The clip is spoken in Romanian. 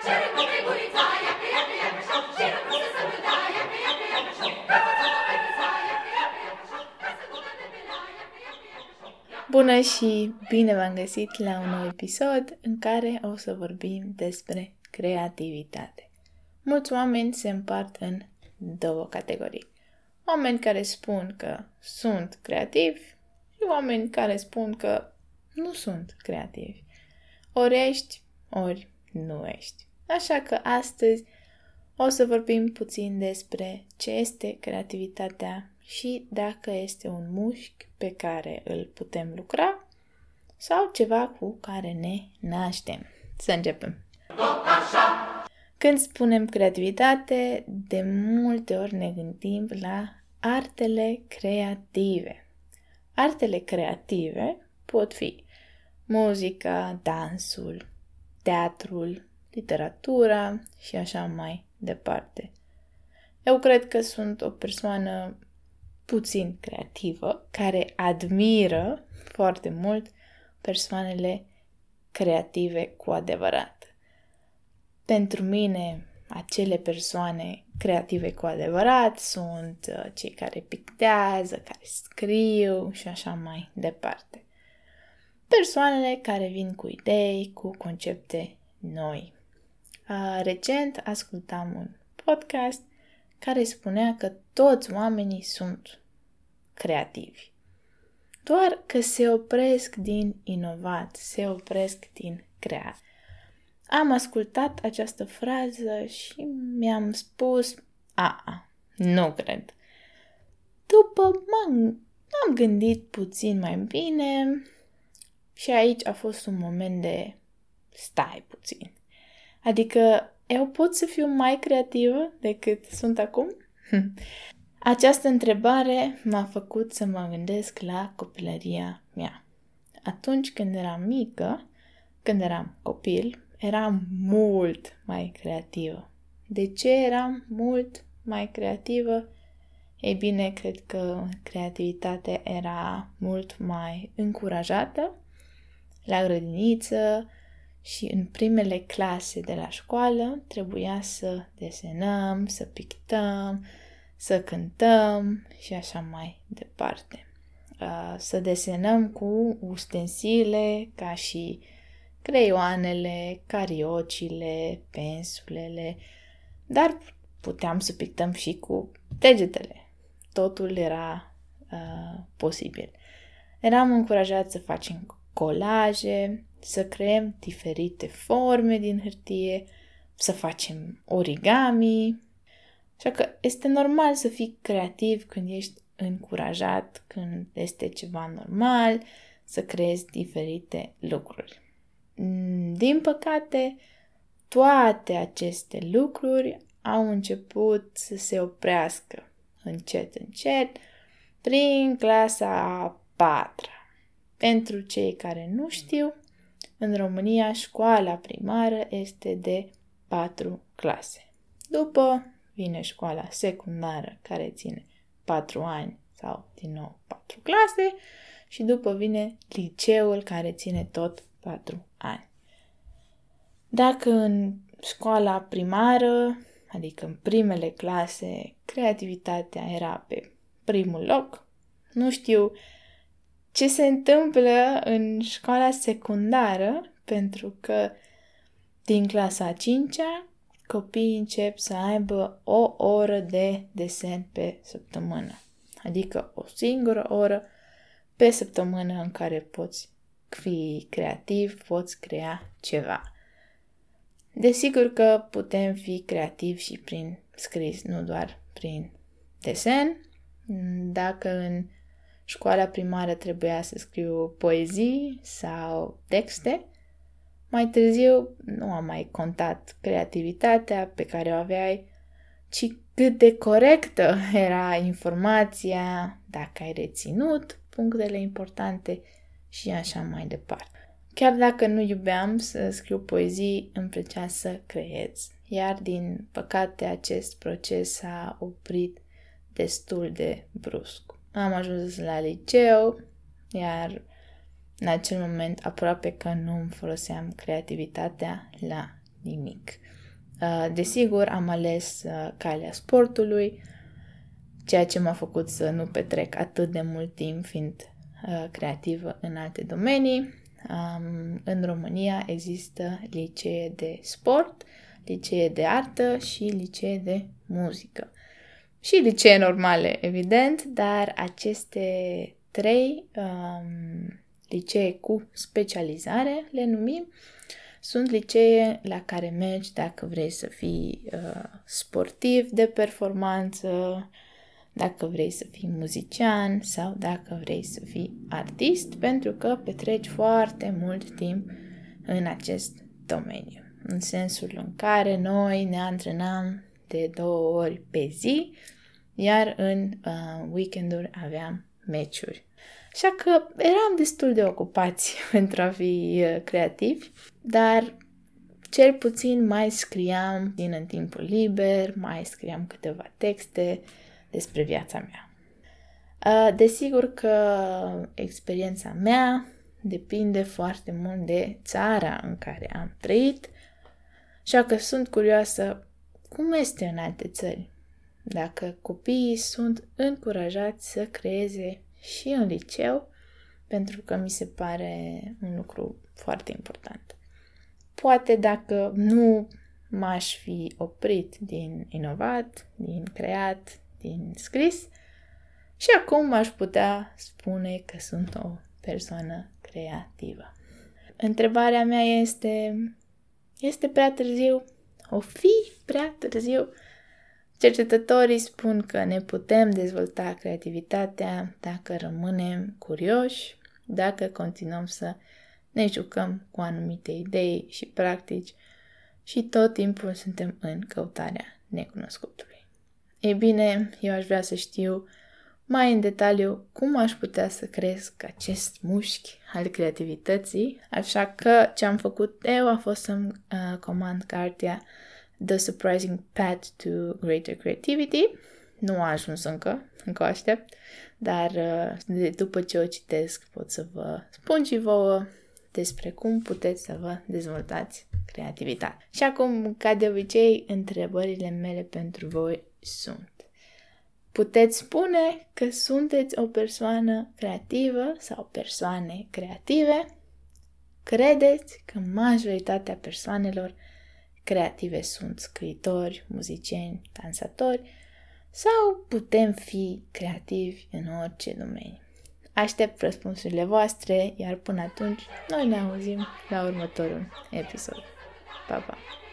Bună și bine v-am găsit la un nou episod în care o să vorbim despre creativitate. Mulți oameni se împart în două categorii. Oameni care spun că sunt creativi și oameni care spun că nu sunt creativi. Ori ești, ori nu ești. Așa că astăzi o să vorbim puțin despre ce este creativitatea și dacă este un mușchi pe care îl putem lucra sau ceva cu care ne naștem. Să începem! Când spunem creativitate, de multe ori ne gândim la artele creative. Artele creative pot fi muzica, dansul, teatrul, literatura și așa mai departe. Eu cred că sunt o persoană puțin creativă, care admiră foarte mult persoanele creative cu adevărat. Pentru mine, acele persoane creative cu adevărat sunt cei care pictează, care scriu și așa mai departe. Persoanele care vin cu idei, cu concepte noi. Recent ascultam un podcast care spunea că toți oamenii sunt creativi. Doar că se opresc din inovat, se opresc din creat. Am ascultat această frază și mi-am spus, nu cred. După m-am gândit puțin mai bine și aici a fost un moment de stai puțin. Adică eu pot să fiu mai creativă decât sunt acum? Această întrebare m-a făcut să mă gândesc la copilăria mea. Atunci când eram mică, când eram copil, eram mult mai creativă. De ce eram mult mai creativă? Ei bine, cred că creativitatea era mult mai încurajată la grădiniță și în primele clase de la școală trebuia să desenăm, să pictăm, să cântăm și așa mai departe. Să desenăm cu ustensile ca și creioanele, cariocile, pensulele, dar puteam să pictăm și cu degetele. Totul era posibil. Eram încurajați să facem colaje, să creăm diferite forme din hârtie, să facem origami. Așa că este normal să fii creativ când ești încurajat, când este ceva normal, să creezi diferite lucruri. Din păcate, toate aceste lucruri au început să se oprească încet, prin clasa a 4-a. Pentru cei care nu știu, în România școala primară este de 4 clase. După vine școala secundară, care ține 4 ani sau din nou 4 clase și după vine liceul, care ține tot 4 ani. Dacă în școala primară, adică în primele clase, creativitatea era pe primul loc, nu știu ce se întâmplă în școala secundară, pentru că din clasa a 5-a copiii încep să aibă o oră de desen pe săptămână. Adică o singură oră pe săptămână în care poți fi creativ, poți crea ceva. Desigur că putem fi creativi și prin scris, nu doar prin desen. Dacă în școala primară trebuia să scriu poezii sau texte, mai târziu nu am mai contat creativitatea pe care o aveai, ci cât de corectă era informația, dacă ai reținut punctele importante și așa mai departe. Chiar dacă nu iubeam să scriu poezii, îmi plăcea să creez. Iar din păcate acest proces s-a oprit destul de brusc. Am ajuns la liceu, iar în acel moment aproape că nu îmi foloseam creativitatea la nimic. Desigur, am ales calea sportului, ceea ce m-a făcut să nu petrec atât de mult timp fiind creativă în alte domenii. În România există licee de sport, licee de artă și licee de muzică. Și licee normale, evident, dar aceste 3 licee cu specializare, le numim, sunt licee la care mergi dacă vrei să fii sportiv de performanță, dacă vrei să fii muzician sau dacă vrei să fii artist, pentru că petreci foarte mult timp în acest domeniu. În sensul în care noi ne antrenam de 2 ori pe zi, iar în weekenduri aveam meciuri. Așa că eram destul de ocupați pentru a fi creativi, dar cel puțin mai scriam în timpul liber, mai scriam câteva texte despre viața mea. Desigur că experiența mea depinde foarte mult de țara în care am trăit, așa că sunt curioasă cum este în alte țări. Dacă copiii sunt încurajați să creeze și în liceu, pentru că mi se pare un lucru foarte important. Poate dacă nu m-aș fi oprit din inovat, din creat, din scris, și acum aș putea spune că sunt o persoană creativă. Întrebarea mea este prea târziu? O fi prea târziu? Cercetătorii spun că ne putem dezvolta creativitatea dacă rămânem curioși, dacă continuăm să ne jucăm cu anumite idei și practici și tot timpul suntem în căutarea necunoscutului. Ei bine, eu aș vrea să știu mai în detaliu cum aș putea să cresc acest mușchi al creativității, așa că ce am făcut eu a fost să-mi comand cartea The Surprising Path to Greater Creativity. Nu a ajuns încă o aștept, dar după ce o citesc pot să vă spun și vouă despre cum puteți să vă dezvoltați creativitatea. Și acum, ca de obicei, întrebările mele pentru voi sunt: puteți spune că sunteți o persoană creativă sau persoane creative? Credeți că majoritatea persoanelor creative sunt scriitori, muzicieni, dansatori sau putem fi creativi în orice domeniu? Aștept răspunsurile voastre, iar până atunci noi ne auzim la următorul episod. Pa, pa!